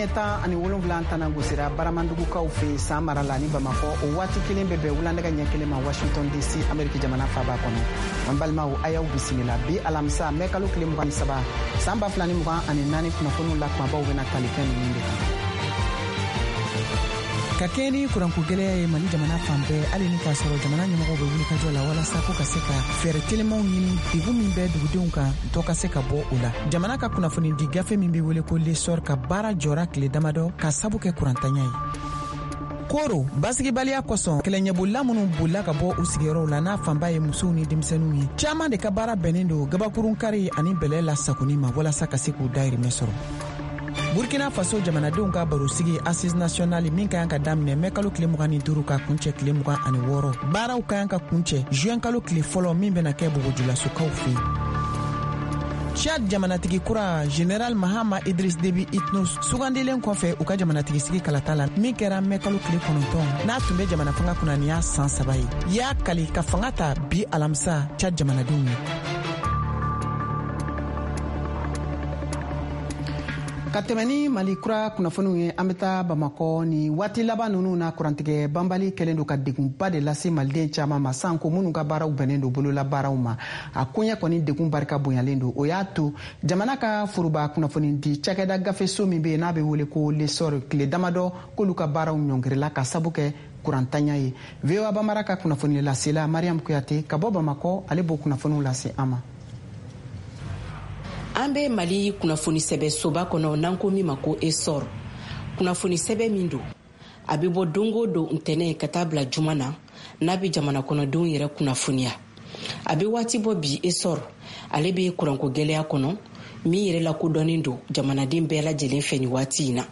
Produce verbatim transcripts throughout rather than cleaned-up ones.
ɲɛtan ani wolonwula tana gosira baramandugukaw fɛ san mara la ni bamakɔ o waati kelen bɛ bɛn wulanɛgɛ ɲɛ kelen ma washington dc ameriki jamana faaba kɔnɔ. an balimaw a y'aw bisimila bi alamisa mɛ kalo tile mugan ni saba san ba fila ni mugan ani naani kunnafoniw la kumabaw bɛna tali fɛn ninnu de kan. ka kɛ ni kuranko gɛlɛya ye mali jamana fan bɛɛ hali ni k'a sɔrɔ jamana ɲɛmɔgɔw bɛ wuli kajɔ la walasa ko ka se ka fɛɛrɛ telimanw ɲini degun min bɛ dugudenw kan dɔ ka se ka bɔ o la. jamana ka kunnafoni di gafe min bɛ wele ko lesor ka baara jɔra tile damadɔ ka sabu kɛ kurantanya ye. koro basigibaliya kosɔn kɛlɛɲɛbolila minnu bolila ka bɔ u sigiyɔrɔw la n'a fanba ye musow ni denmisɛnninw ye. caaman de ka baara bɛnnen don gabakurun kari ani bɛlɛ la sagoni ma walasa ka se k'u dahirimɛ sɔrɔ. burkina faso jamanadenw ka barosigi assise nationale min ka kan ka daminɛ mɛ kalo tile mugan ni duuru ka kuncɛ tile mugan ani wɔɔrɔ baaraw ka kan ka kuncɛ juin kalo tile fɔlɔ min bɛna kɛ bogojulasokaw fɛ yen. Tchad jamanatigi kura General Mahama Idriss Déby Itno sugandilen kɔfɛ u ka jamanatigi sigi kalata la min kɛra mɛ kalo tile kɔnɔntɔn n'a tun bɛ jamana fanga kunnaniya san saba ye. y'a kali ka fanga ta bi alamisa Tchad jamanadenw ye. ka tɛmɛ ni mali kura kunnafoniw ye an bɛ taa bamakɔ ni waati laban ninnu na kurantigɛ banbali kɛlen don ka degunba de lase maliden caman ma san ko minnu ka baaraw bɛnnen don bolola baaraw ma a koɲɛ kɔni degun barika bonyalen don o y'a to jamana ka foroba kunnafoni di cakɛda gafeso min bɛ yen n'a bɛ wele ko lesor tile damadɔ k'olu ka baaraw ɲɔngirila ka sabu kɛ kurantanya ye. V O A Bambara ka kunnafoni lasela Mariam Kuyate ka bɔ bamakɔ ale b'o kunnafoniw lase an ma. an bɛ mali kunnafoni sɛbɛ soba kɔnɔ n'an ko min ma ko esor. kunnafoni sɛbɛ min don a bɛ bɔ don o don ntɛnɛn ka taa bila juma na n'a bɛ jamana kɔnɔdenw yɛrɛ kunnafoniya. a bɛ waati bɔ bi esor ale bɛ kuranko gɛlɛya kɔnɔ min yɛrɛ lakodɔnnen don jamanaden bɛɛ lajɛlen fɛ ni waati in na.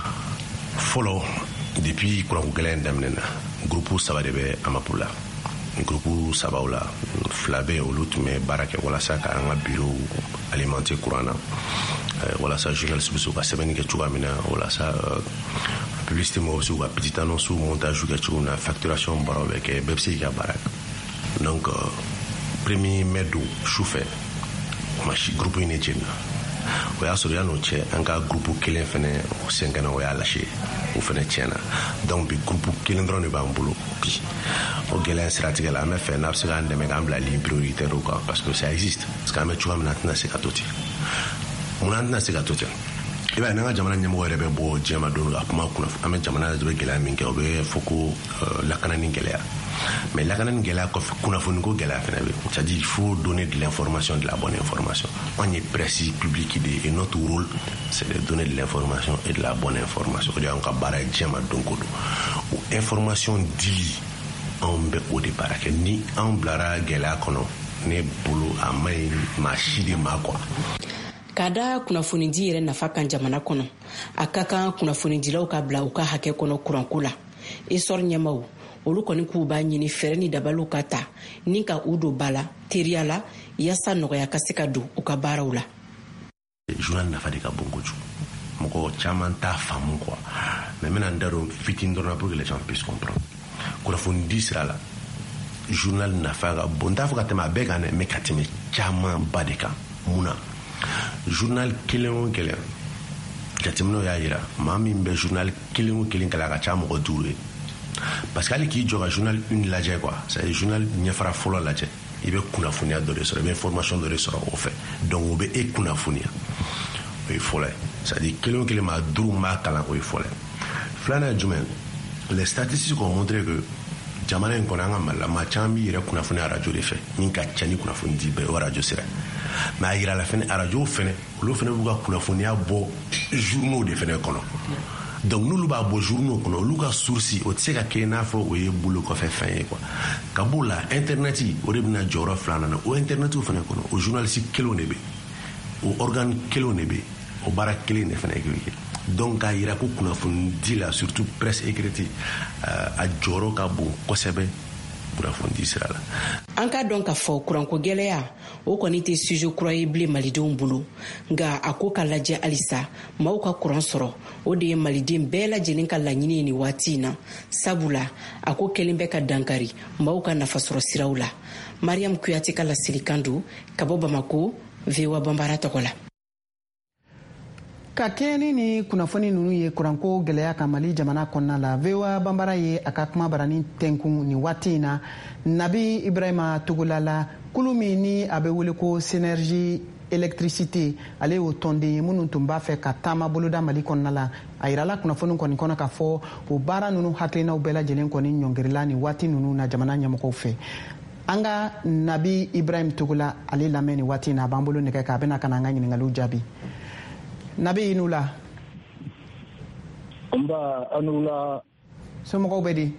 fɔlɔ depuis kuranko gɛlɛya daminɛna grupu saba de bɛ amapu la. grupu sabaw la fila bɛ olu tun bɛ baara kɛ walasa ka an ka bureau alimenter kuran na walasa journaliste bɛ se ka sɛbɛnni kɛ cogoya min na walasa publicité mɔgɔw bɛ se ka petite annonce montage kɛ cogo min na facturation baaraw bɛ kɛ bɛɛ bɛ se k'i ka baara kɛ. donc premier mai don sufɛ grupu in de jɛnna o y'a sɔrɔ yan'o cɛ an ka grupu kelen fɛnɛ o sɛngɛnna o y'a lase o fɛnɛ tiɲɛna donc bi grupu kelen dɔrɔn de b'an bolo bi o gɛlɛya siratigɛ la an bɛ fɛ n'a bɛ se k'an dɛmɛ k'an bila ligne prioritaire kan parce que ça existe parce que an bɛ cogoya min na an tɛna se ka to ten munna an tɛna se ka to ten i b'a ye n'an ka jamana ɲɛmɔgɔ yɛrɛ bɛ bɔ diɲɛ ma don ka kuma kunnafoni an bɛ jamana yɛrɛ bɛ gɛlɛya min kɛ o bɛ fɔ ko lakanani gɛlɛya mais lakanani gɛlɛya kɔfɛ kunnafoni ko gɛlɛya fana bɛ c'est à dire il faut donner de l'information de la bonne information. On est presse publique et notre rôle c'est de donner de l'information et de la bonne information o de y'an ka baara ye diɲɛ ma don ko don o information dili anw bɛ o de baara kɛ ni anw bilara gɛlɛya kɔnɔ ne bolo a ma ɲi maa si de ma quoi. K'a da kunnafonidi yɛrɛ nafa kan jamana kɔnɔ a ka kan kunnafonidilaw ka bila u ka hakɛ kɔnɔ kuranko la. esor ɲɛmaw olu kɔni k'u b'a ɲini fɛrɛ ni dabaliw ka ta ni ka u don ba la teriya la yaasa nɔgɔya ka se ka don u ka baaraw la. journal nafa de ka bon kojugu mɔgɔ caman t'a faamu quoi mais n bɛna n da don fitini dɔrɔn pour que les gens puissent comprendre. kunnafoni sira la journal nafa ka bon n t'a fɔ ka tɛmɛ a bɛɛ kan dɛ mais ka tɛmɛ caman ba de kan mun na journal kelen o kelen jateminɛw y'a jira maa min bɛ journal kelen o kelen kalan a ka ca mɔgɔ duuru ye parce que hali k'i jɔ ka journal une lajɛ quoi c'est à dire journal ɲɛfara fɔlɔ lajɛ i bɛ kunnafoniya dɔ de sɔrɔ i bɛ information dɔ de sɔrɔ o fɛ donc o bɛ e kunnafoniya o ye fɔlɔ ye c'est à dire kelen o kelen maa duuru b'a kalan o ye fɔlɔ ye. filanan ye jumɛn les statistiques ont montré que jamana in kɔnɔ an ka mali la maa caman b'i yɛrɛ kunnafoni arajo de fɛ min ka ca ni kunnafoni di bɛɛ o arajo sira mais a yira la fɛnɛ arajow fɛnɛ olu fɛnɛ b'u ka kunnafoniya bɔ journaux de fɛnɛ kɔnɔ donc n'olu b'a bɔ journaux kɔnɔ olu ka source o tɛ se ka kɛ i n'a fɔ o ye bolo kɔfɛ fɛn ye quoi ka b'o la internet o de bɛna jɔyɔrɔ filanan na o internet fɛnɛ kɔnɔ o journaliste kelenw de bɛ o organe kelenw de bɛ o baara kelen de fɛnɛ kɛ donc k'a yira ko kunnafoni di la surtout presse écrite a jɔyɔrɔ ka bon kosɛbɛ kunnafoni sira la. an ka dɔn k'a fɔ kuranko gɛlɛya o kɔni tɛ sujet kura ye bilen malidenw bolo nka a ko ka lajɛ halisa maaw ka kuran sɔrɔ o de ye maliden bɛɛ lajɛlen ka laɲini ye nin waati in na sabula a ko kelen bɛ ka dankari maaw ka nafasɔrɔ siraw la. Mariam Kuyate ka laselikan don ka bɔ Bamako V O A Bambara tɔgɔ la. ka kɛɲɛni ni kunnafoni nunu ye kuranko gɛlɛya ka Mali jamana kɔnɔna la V O A banbara ye a ka kuma barani tɛnkun ni waati in na Nabi Ibrahima Togolala kulu min ni a bɛ wele ko Synergie électricité ale y'o tɔnden ye minnu tun b'a fɛ ka taama boloda Mali kɔnɔna la a yirala kunnafoni kɔni kɔnɔ k'a fɔ o baara ninnu hakilinaw bɛɛ lajɛlen kɔni ɲɔngirila ni waati ninnu na jamana ɲɛmɔgɔw fɛ. An ka Nabi Ibrahim Togola ale lamɛn ni waati in na a b'an bolo nɛgɛ kan a bɛna ka na an ka ɲininkaliw jaabi. Nabi i n'u la. Nba a n'u la. Somɔgɔw bɛ di?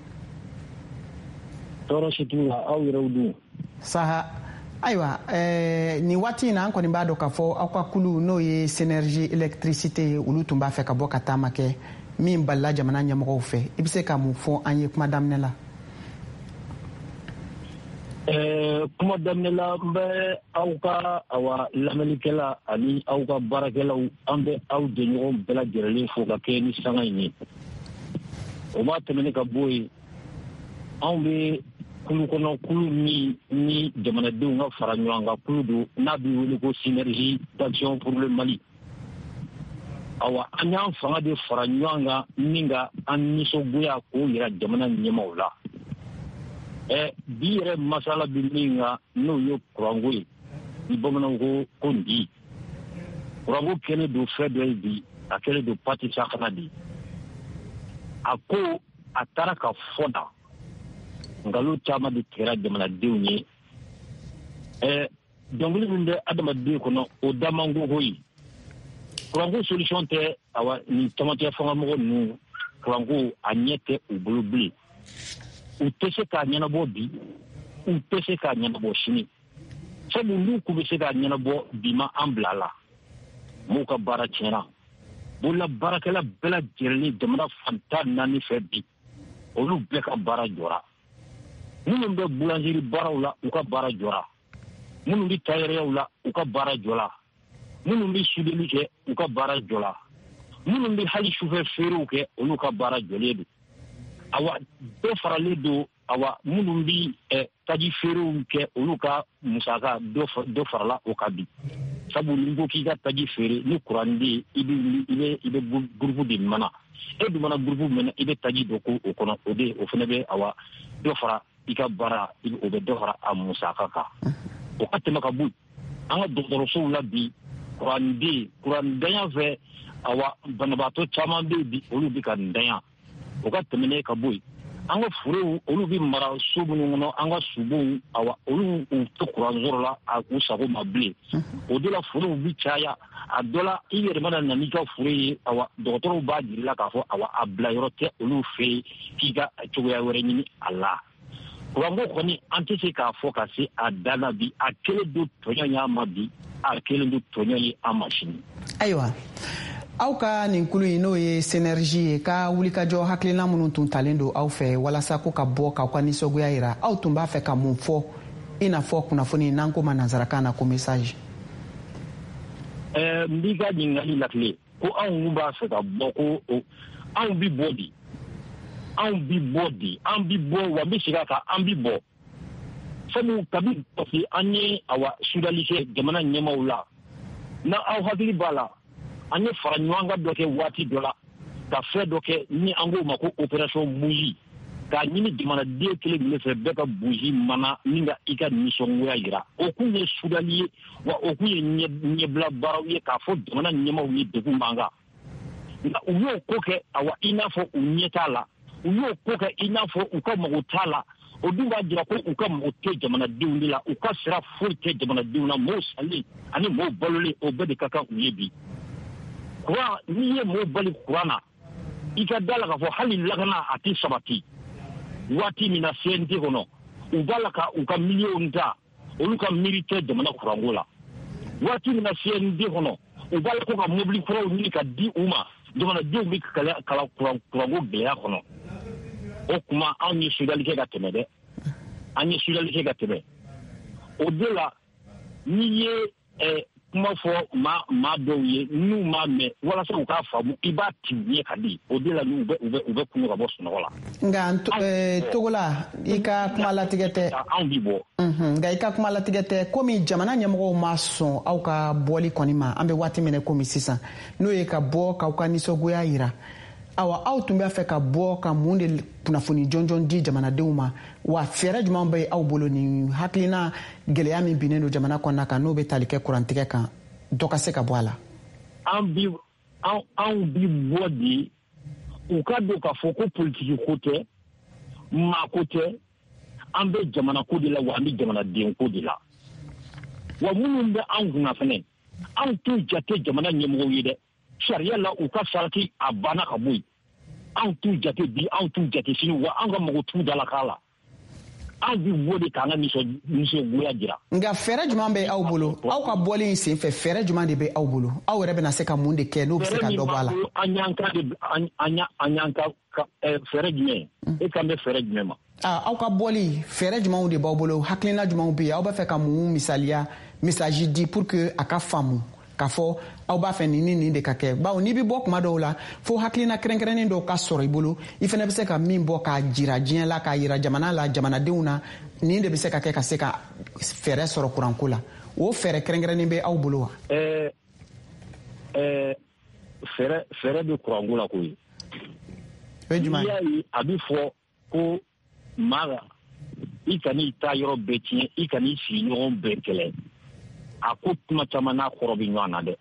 Tɔɔrɔ si t'u la aw yɛrɛw dun. Saha ayiwa ɛɛ nin waati in na an kɔni b'a dɔn k'a fɔ aw ka kulu n'o ye Synergie électricité ye olu tun b'a fɛ ka bɔ ka taama kɛ min balila jamana ɲɛmɔgɔw fɛ i bɛ se ka mun fɔ an ye kuma daminɛ la? Ɛɛ kuma daminɛ la n bɛ aw ka awa lamɛnnikɛla ani aw ka baarakɛlaw an bɛ aw jɛɲɔgɔn bɛɛ lajɛlen fo ka kɛ ni sanga in ye. O ma tɛmɛni ka bɔ yen anw bɛ kulu kɔnɔ kulu min ni jamanadenw ka fara ɲɔgɔn kan kulu don n'a bɛ wele ko Synergie d'action pour le Mali. Awa an y'an fanga de fara ɲɔgɔn kan min ka an nisɔngoya k'o yira jamana ɲɛmaaw la. Ɛ bi yɛrɛ masala bɛ min kan n'o ye kuranko ye ni bamananw ko ko ndi. Kuranko kɛlen don fɛn dɔ ye bi a kɛlen don pati sakana de. A ko a taara ka fɔ da nkalon caman de tigɛra jamanadenw ye. Ɛ dɔnkili min bɛ adamaden kɔnɔ o da man go koyi. Kuranko solution tɛ awa ni camancɛ fangamɔgɔ ninnu kuranko a ɲɛ tɛ u bolo bilen. U tɛ se k'a ɲɛnabɔ bi u tɛ se k'a ɲɛnabɔ sini. Sabu n'u k'u bɛ se k'a ɲɛnabɔ bi ma an bila la m'u ka baara tiɲɛna. Bolola baarakɛla bɛɛ lajɛlen jamana fantan naani fɛ bi olu bɛɛ ka baara jɔra. Minnu bɛ boulangerie baaraw la u ka baara jɔra. Minnu bɛ tailleur la u ka baara jɔra. Minnu bɛ soudeli kɛ u ka baara jɔra. Minnu bɛ hali sufɛ feerew kɛ olu ka baara jɔlen don. Awa dɔ faralen don awa minnu bɛ ɛ taji feerew kɛ olu ka musaka dɔ farala o ka bi. Sabu ni ko k'i ka taji feere ni kuran de i bɛ i bɛ i bɛ groupe de mana. E dun mana groupe mɛnɛ i bɛ taji dɔ ko o kɔnɔ o de o fana bɛ awa dɔ fara i ka baara o bɛ dɔ fara a musaka kan. O ka tɛmɛ ka bɔ an ka dɔgɔtɔrɔsow la bi kuranden kurandanya fɛ awa banabaatɔ caman bɛ bi olu bɛ ka ndanya. O ka tɛmɛnen ka bɔ yen an ka forow olu bɛ mara so minnu kɔnɔ an ka subow awa olu u tɛ kuran sɔrɔ la a k'u sago ma bilen. O de la forow bɛ caya a dɔ la i yɛrɛ mana na n'i ka foro ye awa dɔgɔtɔrɔw b'a jira la k'a fɔ awa a bila yɔrɔ tɛ olu fɛ yen k'i ka cogoya wɛrɛ ɲini a la. Kuranko kɔni an tɛ se k'a fɔ ka se a dan na bi a kelen don tɔɲɔ ye an ma bi a kelen don tɔɲɔ ye an ma sini. Ayiwa aw ka nin kulu in n'o ye Synergie ye ka wulikajɔ hakilina minnu tun talen don aw fɛ walasa ko ka bɔ k'aw ka nisɔngoya yira aw tun b'a fɛ ka mun fɔ i n'a fɔ kunnafoni n'an ko ma nanzarakan na ko message. Ɛɛ n b'i ka ɲininkali lakile ko anw b'a fɛ ka bɔ ko anw bi bɔ di anw bi bɔ di an bi bɔ wa n bɛ segin a kan an bi bɔ sabu kabi parce an ye awa sudali kɛ jamana ɲɛmaaw la na aw hakili b'a la an ye fara ɲɔgɔn kan dɔ kɛ waati dɔ la ka fɛn dɔ kɛ ni an k'o ma ko opération bougie k'a ɲini jamanaden kelen kelen fɛ bɛɛ ka bougie mana min ka i ka nisɔngoya jira o kun ye sudali ye wa o kun ye ɲɛbila baaraw ye k'a fɔ jamana ɲɛmaaw ye degun b'an kan nka u y'o ko kɛ awa i n'a fɔ u ɲɛ t'a la u y'o ko kɛ i n'a fɔ u ka mago t'a la o dun b'a jira ko u ka mago tɛ jamanadenw de la u ka sira foyi tɛ jamanadenw na mɔɔw salen ani mɔɔw balolen o bɛɛ de ka kan u ye bi. Kuran n'i ye mɔɔw bali kuran na i ka da la k'a fɔ hali lakana a tɛ sabati waati min na C N T kɔnɔ u b'a la ka u ka miliyɔnw ta olu ka miiri tɛ jamana kuranko la waati min na C N T kɔnɔ u b'a la ko ka mobili kuraw ɲini ka di u ma jamanadenw bɛ kalan kuranko gɛlɛya kɔnɔ. O kuma anw ye sudali kɛ ka tɛmɛ dɛ an ye sudali kɛ ka tɛmɛ o de la n'i ye kuma fɔ ma ma dɔw ye n'u ma mɛn walasa u k'a faamu i b'a tiɲɛ ka di o de la n'u bɛ u bɛ u bɛ kunun ka bɔ sunɔgɔ la. nka Togola i ka kuma latigɛ tɛ. anw bi bɔ. nka i ka kuma latigɛ tɛ komi jamana ɲɛmɔgɔw ma sɔn aw ka bɔli kɔni ma an bɛ waati min na komi sisan n'o ye ka bɔ k'aw ka nisɔngoya yira awa aw tun b'a fɛ ka bɔ ka mun de kunnafoni jɔnjɔn di jamanadenw ma wa fɛɛrɛ jumɛn bɛ aw bolo ni hakilina gɛlɛya min binnen don jamana kɔnɔna kan n'o bɛ tali kɛ kurantigɛ kan dɔ ka se ka bɔ a la. an bi an anw bi bɔ de u ka don k'a fɔ ko politiki ko tɛ maa ko tɛ an bɛ jamana ko de la wa an bɛ jamanaden ko de la wa minnu bɛ an kunna fɛnɛ anw t'u jate jamana ɲɛmɔgɔw ye dɛ sariya la u ka sarati a banna ka bɔ yen anw t'u jate bi anw t'u jate sini wa an ka mago t'u da la k'a la anw bi bɔ de k'an ka nisɔngoya jira. nka fɛɛrɛ jumɛn bɛ aw bolo aw ka bɔli in sen fɛ fɛɛrɛ jumɛn de bɛ aw bolo aw yɛrɛ bɛna se ka mun de kɛ n'o bɛ se ka dɔ bɔ a la. an y'an ka an y'an ka fɛɛrɛ jumɛn e kan bɛ fɛɛrɛ jumɛn ma. aw ka bɔli fɛɛrɛ jumɛnw de b'aw bolo hakilina jumɛnw bɛ yen aw bɛ fɛ ka mun misaliya misaji di pour que a ka faamu k'a fɔ aw b'a fɛ nin ni nin de ka kɛ bawo n'i bɛ bɔ kuma dɔw la fo hakilina kɛrɛnkɛrɛnnen dɔw ka sɔrɔ i bolo i fana bɛ se ka min bɔ k'a jira diɲɛ la k'a jira jamana la jamanadenw na nin de bɛ se ka kɛ ka se ka fɛɛrɛ sɔrɔ kuranko la o fɛɛrɛ kɛrɛnkɛrɛnnen bɛ aw bolo wa. ɛɛ ɛɛ fɛɛrɛ fɛɛrɛ bɛ kuranko la koyi. o ye jumɛn ye. n'i y'a ye a bɛ fɔ ko maa i ka n'i ta yɔrɔ bɛɛ tiɲɛ i ka n'i sigiɲɔgɔn bɛɛ kɛlɛ. a ko kuma caman n'a kɔrɔ bɛ ɲɔgɔn na dɛ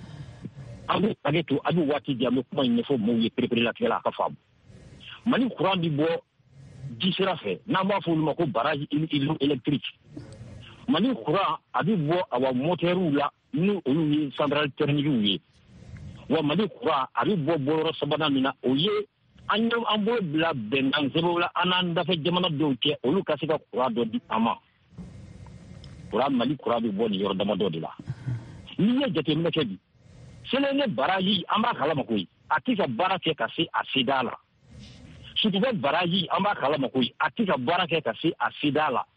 an bɛ hakɛ to a bɛ waati di an bɛ kuma in ɲɛfɔ mɔgɔw ye pereperelatigɛ la a ka faamu mali kuran bɛ bɔ ji sira fɛ n'an b'a fɔ olu ma ko baraji électrique mali kuran a bɛ bɔ awa motɛriw la ni olu ye centrale thermique ye wa mali kuran a bɛ bɔ bɔyɔrɔ sabanan min na o ye an an b'o bila bɛnkan sɛbɛnw la an n'an dafɛ jamana dɔw cɛ olu ka se ka kuran dɔ di an ma. Kura mali kura bɛ bɔ nin yɔrɔ damadɔ de la n'i ye jateminɛ kɛ bi Selenge baraji an b'a kalama koyi a tɛ ka baara kɛ ka se a seda la Sutubɛ baraji an b'a kalama koyi a tɛ ka baara kɛ ka se a seda la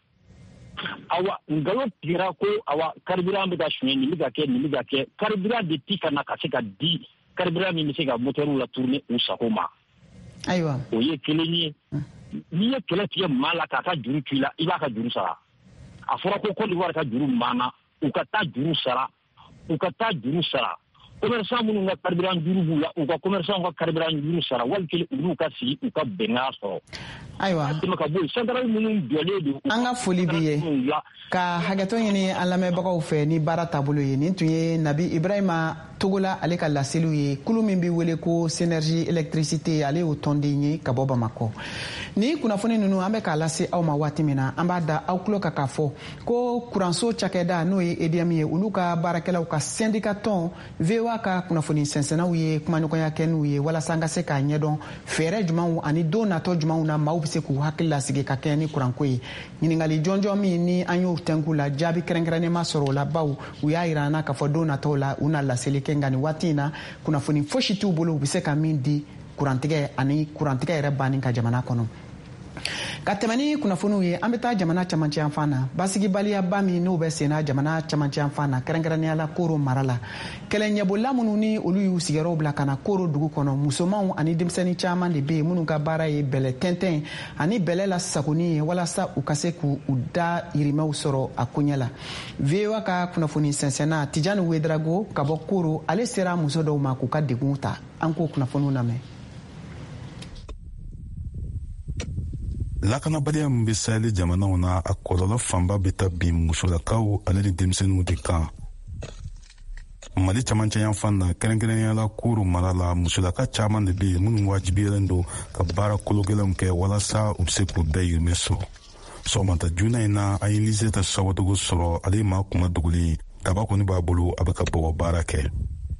awa ngalon tigɛra ko awa carburant bɛ ka suɲɛ nin bɛ ka kɛ nin bɛ ka kɛ carburant de ti ka na ka se ka di carburant min bɛ se ka motɛriw la tourner u sago ma ayiwa o ye kelen ye n'i ye kɛlɛ tigɛ maa la k'a ka juru to i la i b'a ka juru sara a fɔra ko Côte d'Ivoire ka juru maana u ka taa juru sara u ka taa juru sara commerçant minnu ka carburant juru b'u la u ka commerçant ka carburant juru sara wali kelen olu ka sigi u ka bɛnkan sɔrɔ ayiwa tɛmɛ ka bɔ yen central minnu jɔlen don an ka foli b'i ye ka hakɛtɔ ɲini an lamɛnbagaw fɛ ni baara taabolo ye nin tun ye Nabi Ibrahima Togola ale ka laseliw ye kulu min bɛ wele ko Synergie électricité ale y'o tɔnden ye ka bɔ Bamakɔ ni kunnafoni ninnu an bɛ k'a lase aw ma waati min na an b'a da aw tulo kan k'a fɔ ko kuranso cakɛda n'o ye E D M ye olu ka baarakɛlaw ka syndicat tɔn V O A ka kunnafoni sɛnsɛnnaw ye kumaɲɔgɔnya kɛ n'u ye walasa an ka se k'a ɲɛdɔn fɛɛrɛ jumɛnw ani don natɔ jumɛnw na maaw bɛ se k'u hakili lasigi ka kɛ ni kuranko ye ɲininkali jɔnjɔn min ni an y'o tɛnku la jaabi kɛrɛnkɛrɛnnen ma sɔrɔ o la baw u y'a yira an na k'a fɔ don natɔw la u na laseli kɛ nka nin waati in na kunnafoni fosi t'u bolo u bɛ se ka min di kurantigɛ ani kurantigɛ yɛrɛ banni ka jamana kɔnɔ ka tɛmɛ ni kunnafoniw ye an bɛ taa jamana camancɛ yanfan na basigibaliyaba min n'o bɛ senna jamana camancɛ yanfan na kɛrɛnkɛrɛnnenya la Koro mara la kɛlɛ ɲɛbɔla minnu ni olu y'u sigiyɔrɔw bila ka na Koro dugu kɔnɔ musomanw ani denmisɛnnin caman de bɛ yen minnu ka baara ye bɛlɛ tɛntɛn ani bɛlɛ la sagoni ye walasa u ka se k'u da yirimɛw sɔrɔ a koɲɛ la V O A ka kunnafoni sɛnsɛnna Tijani Wedrago ka bɔ Koro ale sera muso dɔw ma k'u ka degun ta an k'o kunnafoniw lamɛn. Lakanabaliya min bɛ Sahel jamanaw na a kɔlɔlɔ fanba bɛ taa bin musolakaw ale ni denmisɛnninw de kan. Mali camancɛ yanfan na kɛrɛnkɛrɛnnenya la Koro mara la musolaka caman de bɛ yen minnu wajibiyalen don ka baara kologɛlɛnw kɛ walasa u bɛ se k'u bɛɛ yirimɛ sɔrɔ. Sɔgɔmata joona in na an ye Liseta Sawadogo sɔrɔ ale ma kuma dogolen daba kɔni b'a bolo a bɛ ka bɔgɔ baara kɛ.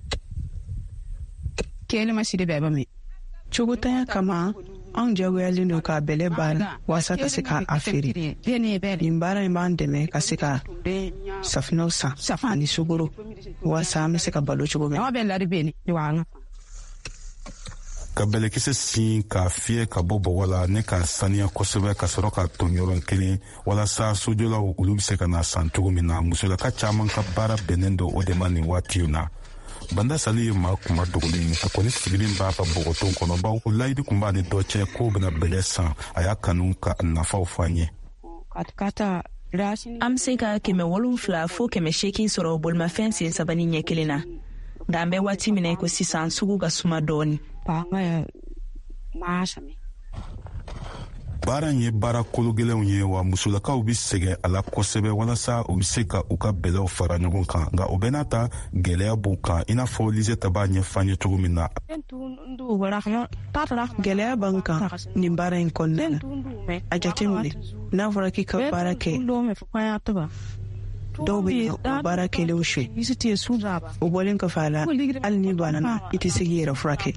Kɛlɛma siri bɛɛ ba mi. Cogotanya kama an jagoyalen don ka bɛlɛ baara walasa ka se ka a feere nin baara in b'an dɛmɛ ka se ka safinɛw san ani sukoro walasa an bɛ se ka balo cogo min. ka bɛlɛkisɛ sin k'a fiyɛ ka bɔ bɔgɔ la ne ka saniya kosɛbɛ ka sɔrɔ ka ton yɔrɔn kelen walasa sojɔlaw olu be se ka na san cogo min na musolaka caaman ka baara bɛnnen do o de ma nin waatiw na. Banda Sali ye maa kuma dogolen a kɔni sigilen b'a ka bɔgɔton kɔnɔ baw o layidi kun b'a ni dɔ cɛ k'o bena bɛlɛ san a y'a kanu ka nafaw fɔ an ye. An be se ka kɛmɛ wolonfila fo kɛmɛ seegin sɔrɔ bolimafɛn sen saba ni ɲɛ kelen na. Nka an bɛ waati min na ko sisan sugu ka suma dɔɔni. Baara ye baara kologɛlɛnw ye wa musolakaw bi sɛgɛ a la kosɛbɛ walasa u be se ka u ka bɛlɛw fara ɲɔgɔn kan nka o bɛ n'a ta gwɛlɛya b'u kan i n'a fɔ Liseta b'a ɲɛfan ye cogo min na. Gwɛlɛya b'an kan nin baara in kɔnɔna na a jateminɛ n'a fɔra k'i ka baara kɛ dɔw bɛ o baara kɛlenw suye o bɔlen kɔfɛ a la hali ni banna na i tɛ se k'i yɛrɛ furakɛ.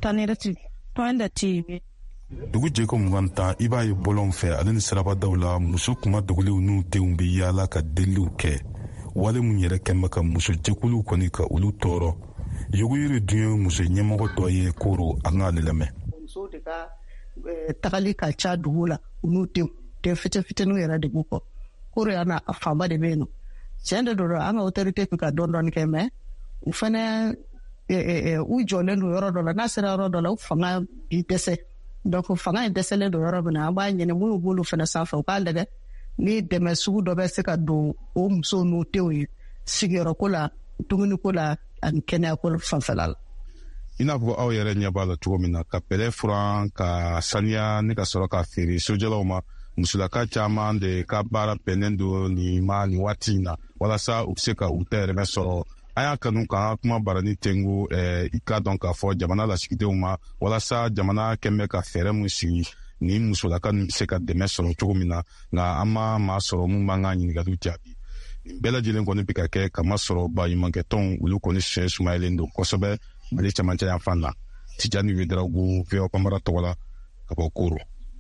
Dugu jɛko mugan tan i b'a ye bɔlɔn fɛ ale ni sirabadaw la muso kuma dogolenw n'u denw bɛ yaala ka deliliw kɛ wale mun yɛrɛ kɛnbɛ ka muso jɛkuluw kɔni ka olu tɔɔrɔ. Yuguyiri dun ye muso ɲɛmɔgɔ dɔ ye Koro an k'ale lamɛn. Muso de ka tagali ka ca dugu la u n'u denw den fitinin fitininw yɛrɛ de b'u kɔ. Koro yan a fanba de bɛ yen nɔ tiɲɛ de don an ka autorité bɛ ka dɔɔni dɔɔni kɛ mais u fɛnɛ u jɔlen don yɔrɔ dɔ la n'a sera yɔrɔ dɔ la u fanga bi dɛsɛ. Donc fanga in dɛsɛlen don yɔrɔ min na an b'a ɲini minnu b'olu fɛnɛ sanfɛ u k'a lajɛ ni dɛmɛ sugu dɔ bɛ se ka don o musow n'u denw ye sigiyɔrɔko la dumuniko la ani kɛnɛyako fanfɛla la. I n'a fɔ aw yɛrɛ ɲɛ b'a la cogo min na ka bɛlɛ furan ka saniya ni ka sɔrɔ ka feere sojɔlaw ma musolaka caaman de ka baara bɛnnen do nin ma nin waati in na walasa u be se ka u tɛrɛmɛ sɔrɔ. An y'a kanu k'an ka kuma barani tengu eh, i ka dɔn k'a fɔ jamana lasigidenw ma walasa jamana kɛmɛ ka fɛɛrɛ mun sigi ni musolaka nin be se ka dɛmɛ sɔrɔ cogo min na nka an ma maa sɔrɔ mun b'an ka ɲiningaliw jaabi. Nin bɛɛ lajɛlen kɔni be ka kɛ kama sɔrɔ baɲumankɛtɔnw olu kɔni sɛ sumayalen don kosɛbɛ Mali cɛmancɛ yan fan na. Tijani Wederawogo V O A Panbara tɔgɔ la ka bɔ Koro.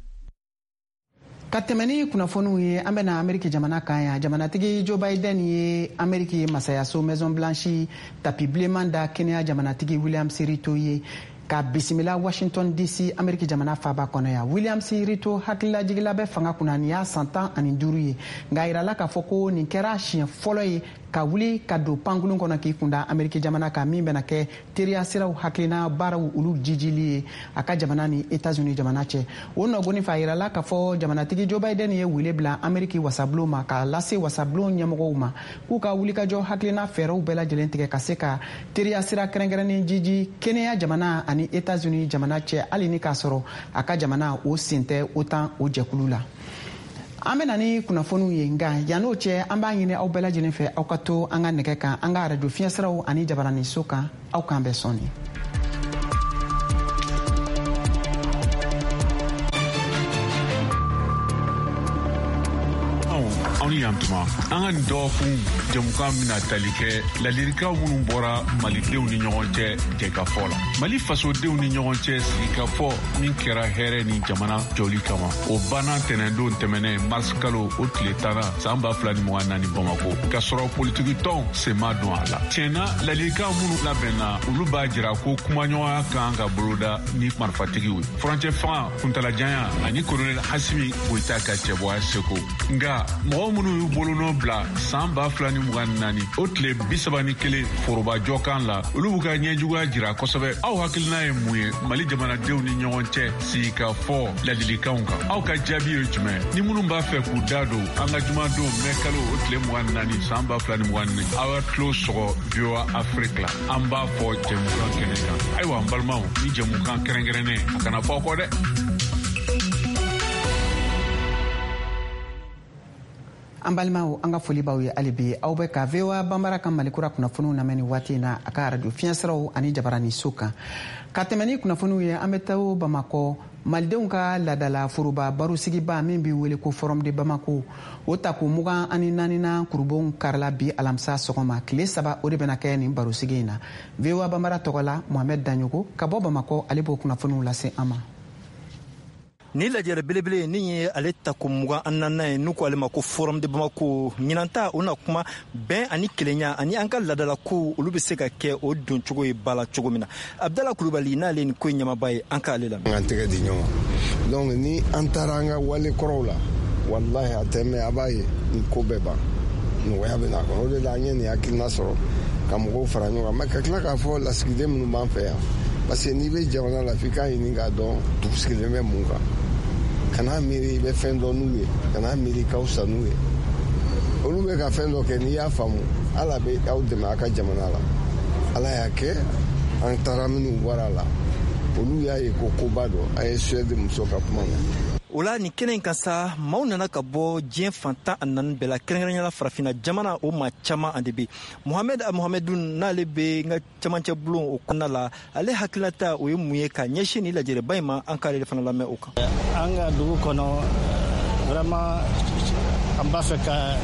Ka tɛmɛ ni kunnafoniw ye an bɛna Ameriki jamana kan yan jamanatigi Joe Biden ye Ameriki masayaso Maison Blanche tapi bilenman da kɛnɛya jamanatigi William Rito ye ka bisimila Washington D C Ameriki jamana faaba kɔnɔ yan. William Rito hakililajigila bɛ fanga kunna nin y'a san tan ani duuru ye nka yirala k'a fɔ ko nin kɛra siɲɛ fɔlɔ ye ka wuli ka don pankulun kɔnɔ k'i kunda Ameriki jamana kan min bɛna kɛ teriya siraw hakilina baaraw olu jijili ye a ka jamana ni Etats-Unis jamana cɛ. O nɔgɔni fɛ a yirala k'a fɔ jamanatigi Joe Biden ye wele bila Ameriki wasabulon ma k'a lase wasabulon ɲɛmɔgɔw ma k'u ka wulikajɔ hakilina fɛɛrɛw bɛɛ lajɛlen tigɛ ka se ka teriya sira kɛrɛnkɛrɛnnen jiji kɛnɛya jamana ani Etats-Unis jamana cɛ hali ni k'a sɔrɔ a ka jamana o sen tɛ OTAN o jɛkulu la. An bɛna ni kunnafoniw ye nka yan'o cɛ an b'a ɲini aw bɛɛ lajɛlen fɛ aw ka to an ka nɛgɛ kan an ka radio fiɲɛsiraw ani jabaranin so kan aw k'an bɛɛ sɔnni. Aw ni yantuma an ka nin dɔgɔkun jamukan bɛna tali kɛ ladilikaw minnu bɔra malidenw ni ɲɔgɔn cɛ jɛkafɔ la. Mali fasodenw ni ɲɔgɔn cɛ sigikafɔ min kɛra hɛrɛ ni jamana jɔli kama o banna tɛnɛndon tɛmɛnɛ mars kalo o tile tanna san ba fila ni mugan naani Bamako ka sɔrɔ politiki tɔnw sen ma don a la. Tiɲɛna ladilikaw minnu labɛnna olu b'a jira ko kumaɲɔgɔnya kan ka boloda ni marifatigiw ye. Furancɛ fanga kuntalajanya ani kolonɛli Hasimi Goyita ka cɛbɔya seko nga mɔgɔ minnu y'u bolonɔ bila san ba fila ni mugan naani o tile bisaba ni kelen forobajɔ kan la olu b'u ka ɲɛjuguya jira kosɛbɛ. Aw hakilina ye mun ye Mali jamanadenw ni ɲɔgɔn cɛ sigikafɔ ladilikanw kan? Aw ka jaabi ye jumɛn? Ni minnu b'a fɛ k'u da don an ka jumadon mɛ kalo o tile mugan naani san ba fila ni mugan naani aw ka tulo sɔgɔ V O A Afrique la an b'a fɔ jɛmukan kɛnɛ kan. Ayiwa n balimaw ni jɛmukan kɛrɛnkɛrɛnnen a kana fɔ aw kɔ dɛ. An balimaw an ka foli b'aw ye hali bi aw bɛ ka V O A Banbara ka malikura kunnafoniw lamɛn ni waati in na a ka radio fiɲɛsiraw ani jabaranin so kan. Ka tɛmɛ ni kunnafoniw ye an bɛ taa Bamakɔ malidenw ka ladala foroba barosigiba min bɛ wele ko Forum de Bamako o ta ko mugan ani naaninan kurubonw karila bi alamisa sɔgɔma tile saba o de bɛna kɛ nin barosigi in na. V O A Banbara tɔgɔ la Mohamed Danyogo ka bɔ Bamakɔ ale b'o kunnafoniw lase an ma. ni lajɛrɛ belebele ni ye ale ta ko mugan an naaninan ye n'u ko ale ma ko forum de Bamako ɲinanta o na kuma bɛn ani kelenya ani an ka ladala ko olu bɛ se ka kɛ o don cogo ye bala cogo min na Abdala Kulubali n'ale ni ko ɲamaba ye an ka ale la an tɛgɛ di ɲɔgɔn donc ni an taara an ka wale kɔrɔw la wallahi a tɛmɛ a b'a ye nin ko bɛɛ ban nɔgɔya bɛ n'a kɔnɔ o de la an ye nin hakilina sɔrɔ ka mɔgɔw fara ɲɔgɔn kan mais ka tila k'a fɔ lasigiden minnu b'an fɛ yan parce que n'i bɛ jamana la f'i k'a ɲini k'a dɔn dugu sigilen bɛ mun kan kana miiri i bɛ fɛn dɔn n'u ye kana miiri k'aw sa n'u ye olu bɛ ka fɛn dɔ kɛ n'i y'a faamu ala bɛ aw dɛmɛ a ka jamana la ala y'a kɛ an taara minnu bɔra la olu y'a ye ko koba dɔ a ye Suède muso ka kuma na o la ni kɛnɛ in kan sa maaw nana ka bɔ diɲɛ fantan a naani bɛɛ la kɛrɛnkɛrɛnyala farafina jamana o maa caman an de be Mohamed Mohamedou n'ale bɛ n ka camancɛ bulon o kɔnɔna la ale hakilata o ye mun ye ka ɲɛsin ni lajɛrɛba in ma an k'ale fana lamɛn o kan an ka dugu kɔnɔ vraiment an b'a fɛ ka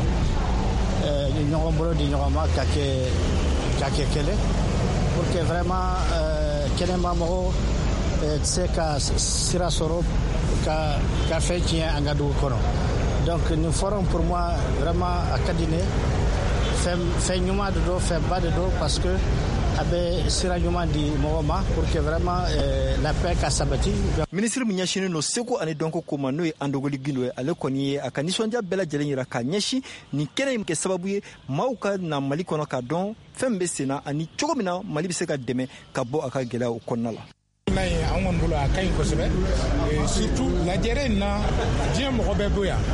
ɲɔgɔn bolo di ɲɔgɔn ma ka kɛ ka kɛ kɛlɛ pour que vraiment kɛnɛma mɔgɔw tɛ se ka sira sɔrɔ ka ka fɛn tiɲɛ an ka dugu kɔnɔ donc nin forum pour moi vraiment a ka di ne fɛn fɛn ɲuman de don fɛnba de don parce que a bɛ sira ɲuman di mɔgɔ ma pour que vraiment la paix ka sabati. Ministre min ɲɛsinnen don seko ani dɔnko ko ma n'o ye Andogoli Gindo ye ale kɔni ye a ka nisɔndiya bɛɛ lajɛlen yira ka ɲɛsin nin kɛnɛ in kɛ sababu ye maaw ka na Mali kɔnɔ ka dɔn fɛn bɛ sen na ani cogo min na Mali bɛ se ka dɛmɛ ka bɔ a ka gɛlɛya o kɔnɔna la. an kɔni bolo a ka ɲi kosɛbɛ surtout lajɛrɛ in na diɲɛ mɔgɔ bɛɛ bɛ yan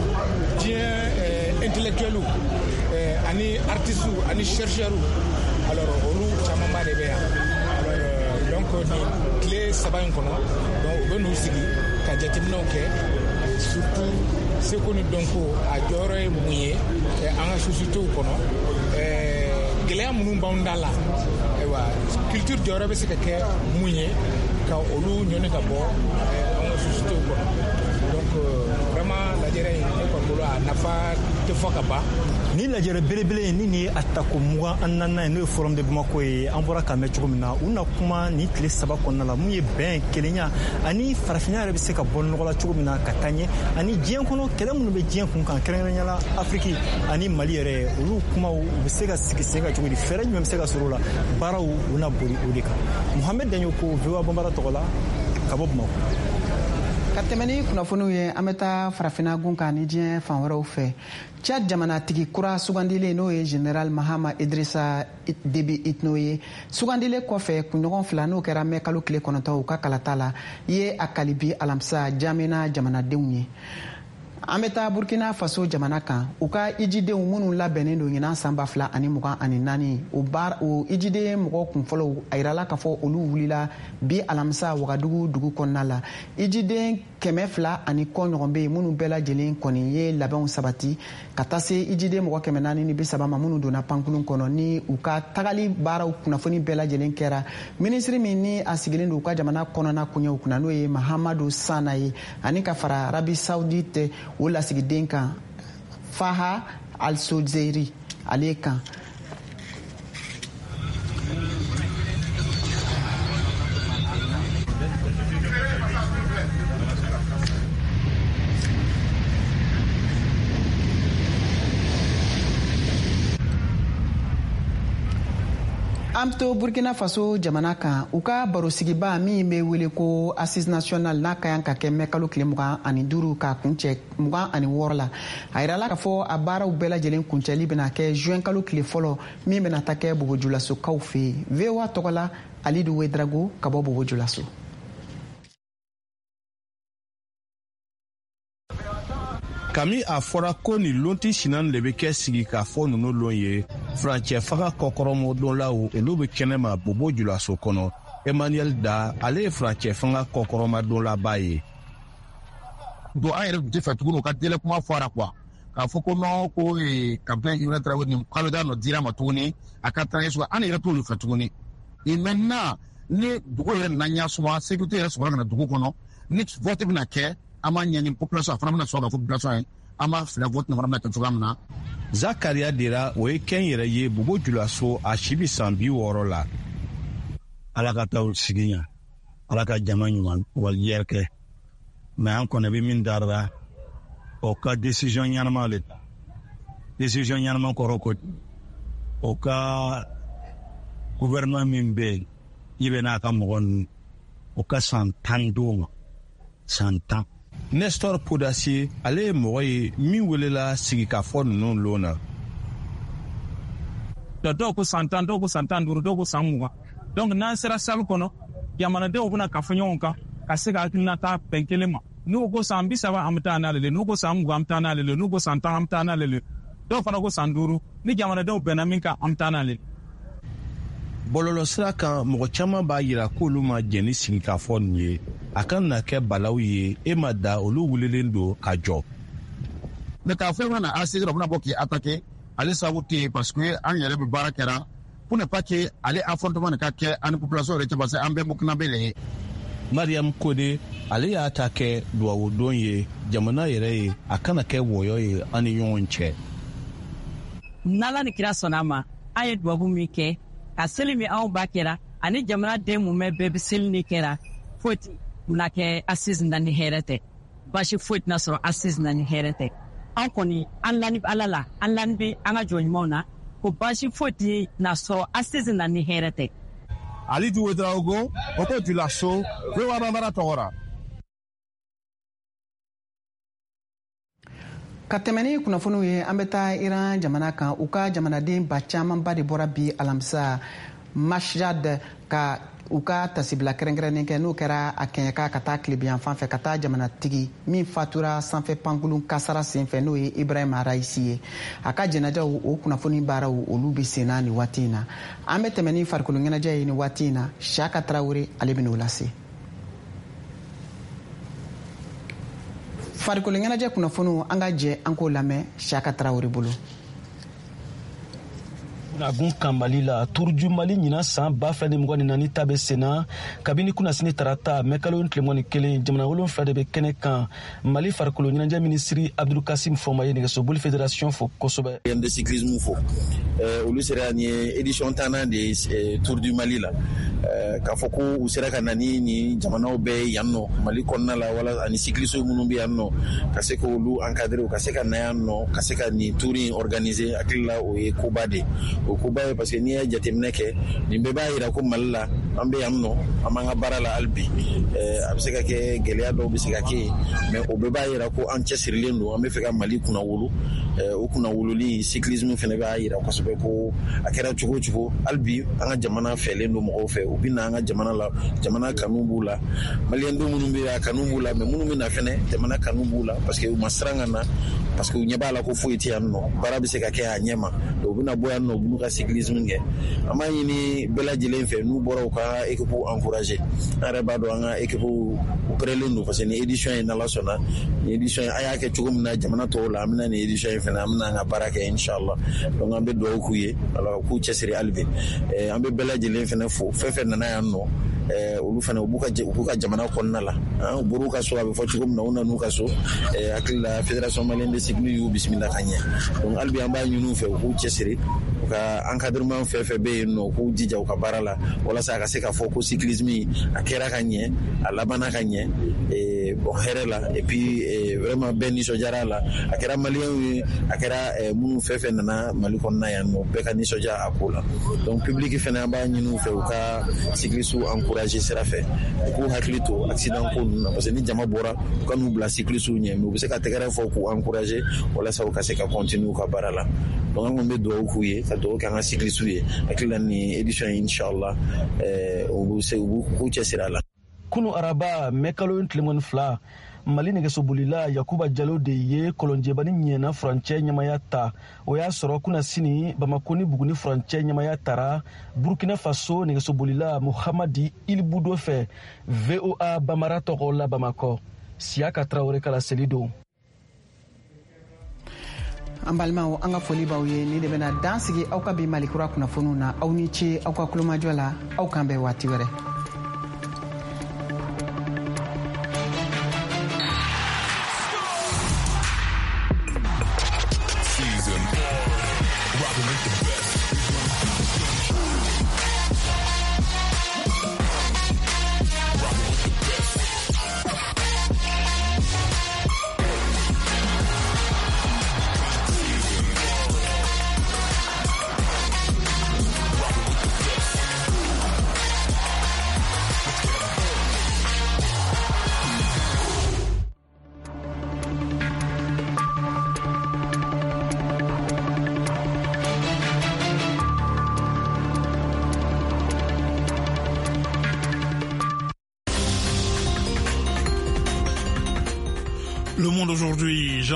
diɲɛ intellectuels ani artistes ani chercheurs alors olu camanba de bɛ yan alors donc nin tile saba in kɔnɔ donc u bɛ n'u sigi ka jateminɛw kɛ surtout seko ni dɔnko a jɔyɔrɔ ye mun ye an ka sociétés kɔnɔ gɛlɛya minnu b'anw da la ayiwa culture jɔyɔrɔ bɛ se ka kɛ mun ye ka olu ɲɔni ka bɔ an ka sociétés kɔnɔ donc vraiment lajɛrɛ in ne kɔni bolo a nafa tɛ fɔ ka ban ni lajɛrɛ belebele ni ni a ta ko mugan an naaninan ye n'o ye forum de Bamako ye an bɔra k'a mɛn cogo min na u na kuma ni tile saba kɔnɔna la mun ye bɛn kelenya ani farafinya yɛrɛ bɛ se ka bɔ nɔgɔ la cogo min na ka taa ɲɛ ani diɲɛ kɔnɔ kɛlɛ minnu bɛ diɲɛ kun kan kɛrɛnkɛrɛnyala Afiriki ani Mali yɛrɛ olu kumaw u bɛ se ka sigi sen kan cogo di fɛɛrɛ jumɛn bɛ se ka sɔrɔ o la baaraw u na boli o de kan Mohamed Daɲoko V O A Banbara tɔgɔ la ka bɔ Bamako. Ka tɛmɛ ni kunnafoniw ye an bɛ taa farafina gun kan ni diɲɛ fan wɛrɛw fɛ Tchad jamanatigi kura sugandilen n'o ye General Mahama Idrissa Déby Itno ye sugandilen kɔfɛ kunɲɔgɔn fila n'o kɛra mɛ kalo tile kɔnɔntɔn u ka kalata la ye a kalibi alamisa jamana jamanadenw ye an bɛ taa Burkina Faso jamana kan u ka ijidenw minnu labɛnnen don ɲinan san ba fila ani mugan ani naani o baara o ijiden mɔgɔ kunfɔlɔw a yirala k'a fɔ olu wulila bi alamisa Wagadugu dugu kɔnɔna la ijiden kɛmɛ fila ani kɔ ɲɔgɔn bɛ yen minnu bɛɛ lajɛlen kɔni ye labɛnw sabati ka taa se ijiden mɔgɔ kɛmɛ naani ni bi saba ma minnu donna pankulun kɔnɔ ni u ka tagali baaraw kunnafoni bɛɛ lajɛlen kɛra minisiri min ni a sigilen don u ka jamana kɔnɔna koɲɛw kunna n'o ye Mahamadu Sana ye ani ka fara Arabi Saoudite o lasigiden kan Faha Al-Sozeiri ale kan an to Burkina Faso jamana kan u ka barosigiba min bɛ wele ko Assise Nationale n'a ka yan ka kɛ mɛ kalo tile mugan ani duuru ka kuncɛ mugan ani wɔɔrɔ la a yirala k'a fɔ a baaraw bɛɛ lajɛlen kuncɛli bɛna kɛ juin kalo tile fɔlɔ min bɛna ta kɛ Bobojulasokaw fɛ yen V O A tɔgɔ la Alidu Wedrago ka bɔ Bobojulaso. Kami a fɔra ko ni lonti sinan de bɛ kɛ sigi k'a fɔ ninnu lon ye furancɛ faga kɔkɔrɔmɔ donlaw olu bɛ kɛnɛma Bobojulaso kɔnɔ Emmanuel Da ale ye furancɛ fanga kɔkɔrɔma donlaba ye. Don an yɛrɛ tun tɛ fɛ tuguni u ka délai kuma fɔra quoi k'a fɔ ko non ko campagne Ibrahima Traoré nin kalo da nɔ dira ma tuguni a ka taa ɲɛsɔrɔ an yɛrɛ t'olu fɛ tuguni et maintenant ni dugu yɛrɛ nana ɲɛ suma sécurité yɛrɛ sɔrɔ ka na dugu kɔnɔ ni vote bɛna kɛ an b'a ɲɛni population a fana bɛna sɔrɔ ka fɔ population ye an b'a filɛ vote fana bɛna kɛ cogoya min na. Zakaria Dera o ye kɛn yɛrɛ ye Bobojulaso a si bi san bi wɔɔrɔ la. Ala ka taa sigi ɲa Ala ka jama ɲuman waliyɛrɛ kɛ mɛ an kɔni bɛ min darila o ka décision ɲɛnama le ta décision ɲɛnama kɔrɔ ko o ka gouvernement min bɛ yen i bɛ n'a ka mɔgɔ ninnu o ka san tan d'o ma san tan. Nestor Podasi ale ye mɔgɔ ye min welela sigikafɔ ninnu lon na. dɔw ko san tan dɔw ko san tan duuru dɔw ko san mugan donc n'an sera salle kɔnɔ jamanadenw bɛna ka fɔ ɲɔgɔn kan ka se ka hakilinata bɛn kelen ma n'u ko san bi saba an bɛ taa n'ale le n'u ko san mugan an bɛ taa n'ale le n'u ko san tan an bɛ taa n'ale le dɔw fana ko san duuru ni jamanadenw bɛnna min kan an bɛ taa n'ale. bɔlɔlɔsira kan mɔgɔ caman b'a yira k'olu ma jɛn ni sigikafɔ nin ye a ka na kɛ balaw ye e ma da olu wulelen don ka jɔ. mais k'a fɔ mana A C S dɔ bɛna bɔ k'i attaquer ale sababu tɛ yen parce que an yɛrɛ bɛ baara kɛra pour ne pas que ale affrontement nin ka kɛ ani population yɛrɛ cɛ parce que an bɛɛ burkinabé le ye. Mariam Kode ale y'a ta kɛ duwawudon ye jamana yɛrɛ ye a kana kɛ wɔyɔ ye an ni ɲɔgɔn cɛ. n'Ala ni kira sɔnna ma an ye duwawu min kɛ ka seli min anw ba kɛra ani jamana den mun bɛɛ bɛ seli ni kɛra foyi tɛna kɛ A C S na ni hɛrɛ tɛ baasi foyi tɛna sɔrɔ A C S na ni hɛrɛ tɛ. an kɔni an lani bɛ Ala la an lani bɛ an ka jɔnɲumanw na ko baasi foyi tɛna sɔrɔ A C S na ni hɛrɛ tɛ. Alidu Ouedraogo o ko Julaso Rewa Bambara tɔgɔra. ka tɛmɛ ni kunnafoniw ye an bɛ taa Iran jamana kan u ka jamanaden ba camanba de bɔra bi alamisa Mashhad ka u ka tasibila kɛrɛnkɛrɛnnen kɛ n'o kɛra a kɛɲɛka ka taa tilebiyan fan fɛ ka taa jamanatigi min fatura sanfɛ pankulun kasara senfɛ n'o ye Ibrahim Raisi ye a ka jɛnɛjɛw o kunnafoni baaraw olu bɛ senna ni waati in na an bɛ tɛmɛ ni farikolo ɲɛnajɛ ye ni waati in na Siyaka Tarawele ale bɛ n'o lase. farikolo ɲɛnajɛ kunnafoniw an ka jɛ an k'o lamɛn Siyaka Tarawele bolo. Nagun kan Mali la turuju Mali ɲina san ba fila ni mugan ni naani ta bɛ senna kabini kunnasini tarata mɛ kalo tile mugan ni kelen jamana wolonfila de bɛ kɛnɛ kan Mali farikolo ɲɛnajɛ minisiri Abdulkasim Fɔnba ye nɛgɛsoboli fédération fo kosɛbɛ. M de cyclisme fo olu sera ni édition tannan de Tour du Mali la k'a fɔ ko u sera ka na ni ni jamanaw bɛɛ yan nɔ Mali kɔnɔna la wala ani cyclistes minnu bɛ yan nɔ ka se k'olu encadrer ka se ka na yan nɔ ka se ka nin tour in organiser hakili la o ye koba de o koba ye parce que n'i ye jateminɛ kɛ nin bɛɛ b'a jira ko Mali la an bɛ yan nɔ an b'an ka baara la hali bi a bɛ se ka kɛ gɛlɛya dɔw bɛ se ka kɛ mais o bɛɛ b'a jira ko an cɛsirilen don an bɛ fɛ ka Mali kunna wolo o kunna wololi cyclisme fana b'a jira kosɛbɛ ko a kɛra cogo cogo hali bi an ka jamana fɛlen don mɔgɔw fɛ u bɛ na an ka jamana la jamana kanu b'u la maliyɛndenw minnu bɛ yen a kanu b'u la mais minnu bɛ na fɛnɛ jamana kanu b'u la parce que u ma siran ka na parce que u ɲɛ b'a la ko foyi tɛ yan nɔ baara bɛ se ka kɛ a ɲɛ ma donc u bɛna bɔ yan nɔ u b'u ka cyclisme kɛ an b'a ɲini bɛɛ lajɛlen fɛ n'u bɔra u ka équipe encourager an yɛrɛ b'a dɔn an ka équipe u pɛrɛlen don parce que ni édition ye n'Ala sɔnna ni édition an y'a kɛ cogo min na jamana tɔw la an bɛna ni édition in fɛnɛ an bɛna an ka baara kɛ inchallah donc an bɛ dugawu k'u ye ala k'u cɛsiri hali bi an bɛ bɛɛ lajɛlen fɛnɛ fo fɛn fɛn nana yan nɔ olu fana u b'u ka u b'u ka jamana kɔnɔna la u bɔr'u ka so a bɛ fɔ cogo min na u nan'u ka so hakili la fédération malienne de cyclisme y'u bisimila ka ɲɛ donc hali bi an b'a ɲini u fɛ u k'u cɛsiri u ka encadrement fɛn fɛn bɛ yen nɔ u k'u jija u ka baara la walasa a ka se ka fɔ ko cyclisme a kɛra ka ɲɛ a labanna ka ɲɛ bon hɛrɛ la et puis vraiment bɛɛ nisɔndiyara a la a kɛra maliyɛnw ye a kɛra minnu fɛn fɛn nana Mali kɔnɔna yan nɔ bɛɛ ka nisɔndiya a ko la donc public fɛnɛ an b'a ɲini u fɛ u ka cyclistes encourager sira fɛ u k'u hakili to accident ko ninnu na parce que ni jama bɔra u ka n'u bila cyclistes ɲɛ mais u bɛ se ka tɛgɛrɛ fɔ k'u encourager walasa u ka se ka continuer u ka baara la donc an kɔni bɛ dugawu k'u ye ka dugawu kɛ an ka cyclistes ye hakili la ni édition in inchallah u b'u se u b'u cɛsiri a la. Kunu araba mɛkalo tile mugan ni fila Mali nɛgɛsobolila Yakuba Jalo de ye kɔlɔnjɛbani ɲɛna furancɛ ɲɛmaya ta o y'a sɔrɔ kuna sini Bamako ni Buguni furancɛ ɲɛmaya tara Burkina Faso nɛgɛsobolila Muhamadi Ilbudo fɛ V O A Bambara tɔgɔ la Bamakɔ Siyaka Tarawele kala seli don. an balimaw an ka foli b'aw ye ni de bɛna dan sigi aw ka bi Malikura kunnafoniw na aw ni ce aw ka kulomajɔ la aw kan bɛn waati wɛrɛ. Le Monde aujourd'hui.